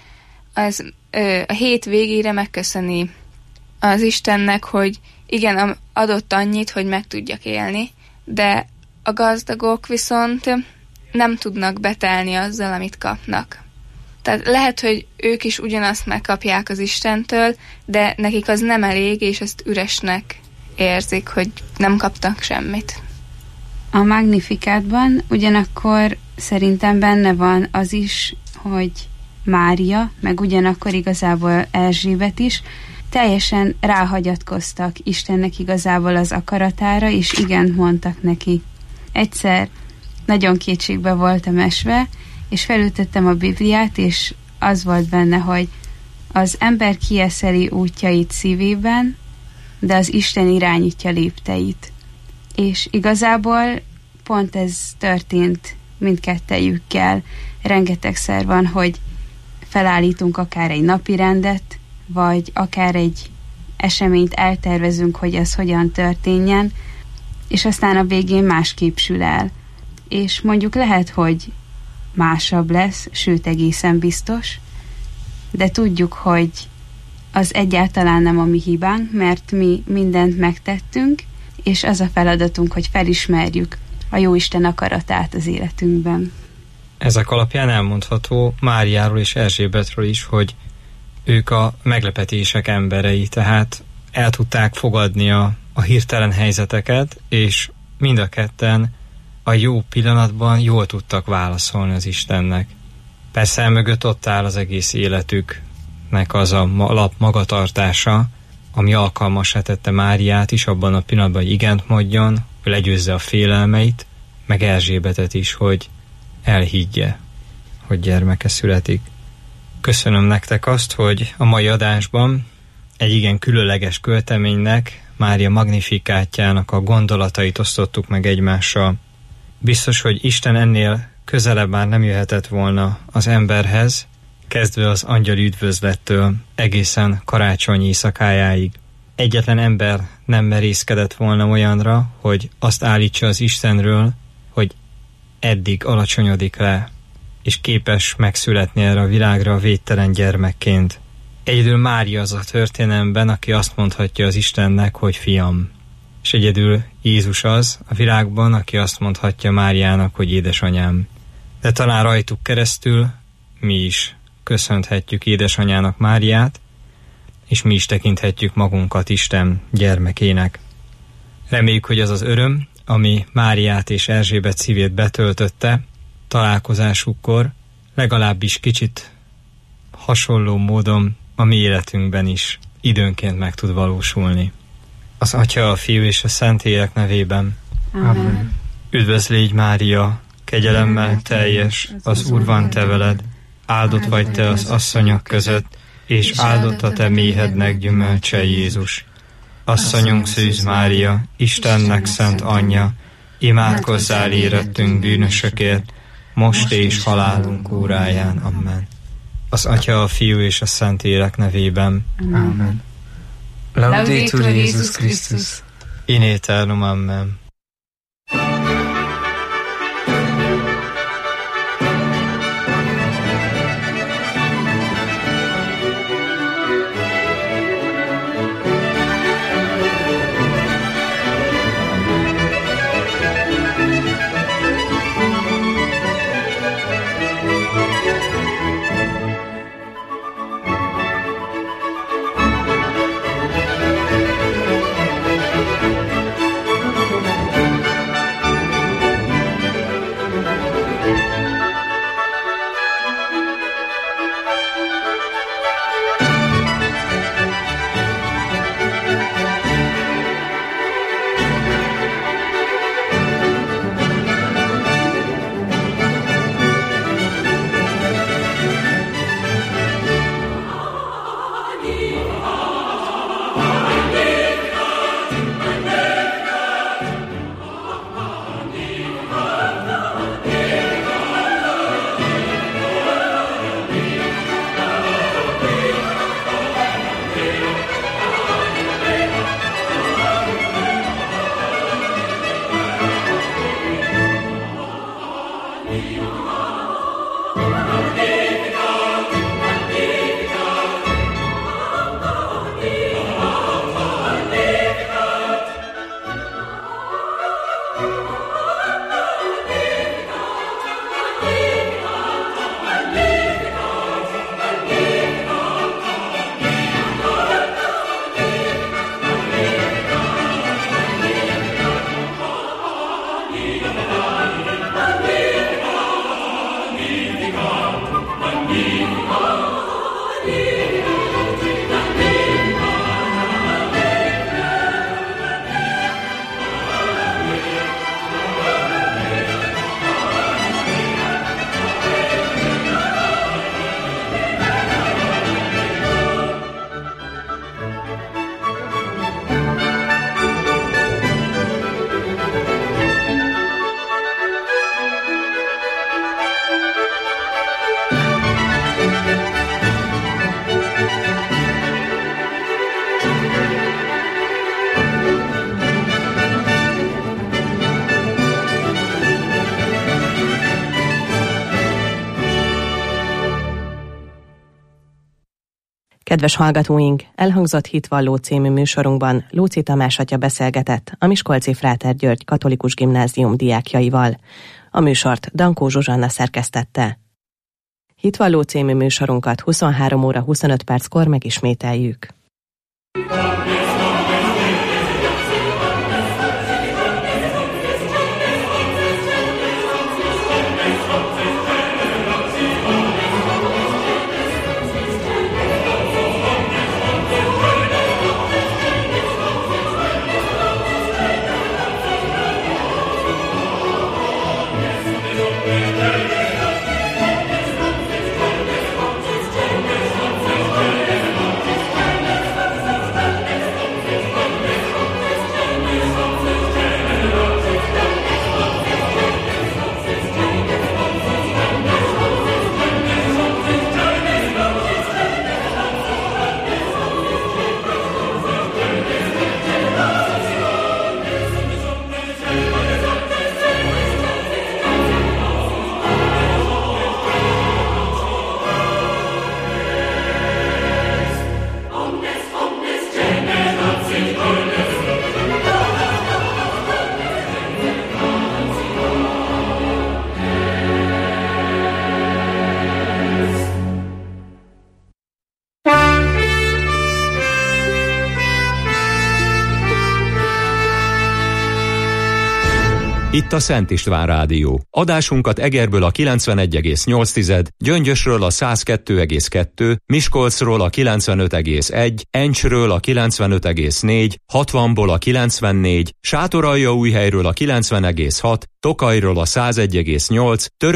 az a hét végére megköszöni az Istennek, hogy igen, adott annyit, hogy meg tudjak élni, de a gazdagok viszont nem tudnak betelni azzal, amit kapnak. Tehát lehet, hogy ők is ugyanazt megkapják az Istentől, de nekik az nem elég, és ezt üresnek érzik, hogy nem kaptak semmit. A Magnificátban ugyanakkor szerintem benne van az is, hogy Mária, meg ugyanakkor igazából Erzsébet is teljesen ráhagyatkoztak Istennek igazából az akaratára, és igent mondtak neki. Egyszer nagyon kétségbe voltam esve, és felütöttem a Bibliát, és az volt benne, hogy az ember kieszeli útjait szívében, de az Isten irányítja lépteit. És igazából pont ez történt mindkettejükkel. Rengetegszer van, hogy felállítunk akár egy napirendet, vagy akár egy eseményt eltervezünk, hogy ez hogyan történjen, és aztán a végén másképp sül el. És mondjuk lehet, hogy másabb lesz, sőt egészen biztos, de tudjuk, hogy az egyáltalán nem a mi hibánk, mert mi mindent megtettünk, és az a feladatunk, hogy felismerjük a Jóisten akaratát az életünkben. Ezek alapján elmondható Máriáról és Erzsébetről is, hogy ők a meglepetések emberei, tehát el tudták fogadni a hirtelen helyzeteket, és mind a ketten a jó pillanatban jól tudtak válaszolni az Istennek. Persze mögött ott áll az egész életüknek az a alap magatartása, ami alkalmassá tette Máriát is abban a pillanatban, hogy igent mondjon, hogy legyőzze a félelmeit, meg Erzsébetet is, hogy elhiggye, hogy gyermeke születik. Köszönöm nektek azt, hogy a mai adásban egy igen különleges költeménynek, Mária Magnifikátjának a gondolatait osztottuk meg egymással. Biztos, hogy Isten ennél közelebb már nem jöhetett volna az emberhez, kezdve az angyali üdvözlettől egészen karácsony éjszakájáig. Egyetlen ember nem merészkedett volna olyanra, hogy azt állítsa az Istenről, hogy eddig alacsonyodik le, és képes megszületni erre a világra védtelen gyermekként. Egyedül Mária az a történelemben, aki azt mondhatja az Istennek, hogy fiam. És egyedül Jézus az a világban, aki azt mondhatja Máriának, hogy édesanyám. De talán rajtuk keresztül mi is köszönhetjük édesanyának Máriát, és mi is tekinthetjük magunkat Isten gyermekének. Reméljük, hogy az az öröm, ami Máriát és Erzsébet szívét betöltötte találkozásukkor, legalábbis kicsit hasonló módon a mi életünkben is időnként meg tud valósulni. Az Atya, a Fiú és a Szentlélek nevében. Amen. Üdvözl légy, Mária, kegyelemmel teljes, az Úr van te veled, áldott vagy te az asszonyok között, és áldott a te méhednek gyümölcse Jézus. Asszonyunk Szűz Mária, Istennek szent anyja, imádkozzál érettünk bűnösökért, most és halálunk óráján. Amen. Az Atya, a Fiú és a Szentlélek nevében. Amen. Laudetur Jézus Krisztus. In aeternum. Amen. Kedves hallgatóink, elhangzott Hitvalló című műsorunkban Lóczy Tamás atya beszélgetett a Miskolci Fráter György Katolikus Gimnázium diákjaival. A műsort Dankó Zsuzsanna szerkesztette. Hitvalló című műsorunkat 23 óra 25 perckor megismételjük. Itt a Szent István Rádió. Adásunkat Egerből a 91,8, Gyöngyösről a 102,2, Miskolcról a 95,1, Encsről a 95,4, 60-ból a 94, Sátoraljaújhelyről a 90,6, Tokajról a 101,8,